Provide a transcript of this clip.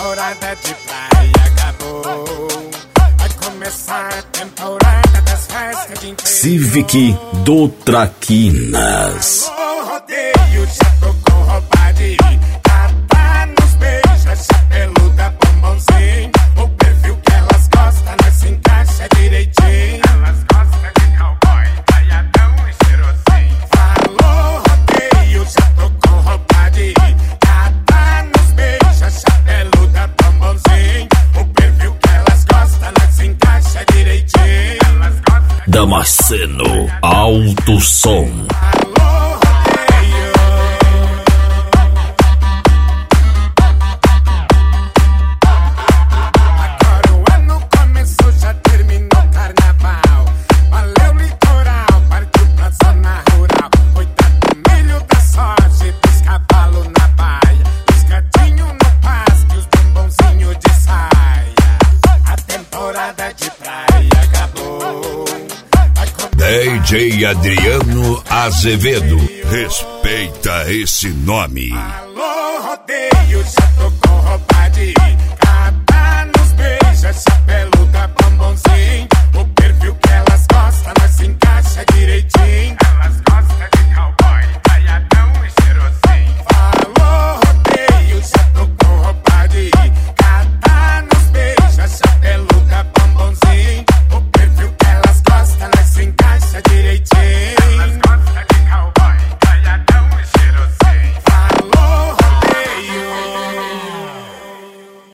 temporada de praia acabou. Vai começar a temporada das festas de interior. Civic do Traquinas. Alô, rodeio, já tocou roupa de tapa nos beijos, chapeluda, bombonzinho. O perfil que elas gostam, nós se encaixa direitinho. Elas gostam de cowboy, taiadão e cheirosinho. Alô, rodeio, já tocou roupa de tapa nos beijos, chapeluda, bombonzinho. O perfil que elas gostam, nós se encaixa direitinho. Elas gostam de Damasceno Alto Som. DJ Adriano Azevedo. Respeita esse nome. Alô, rodeio, já tocou.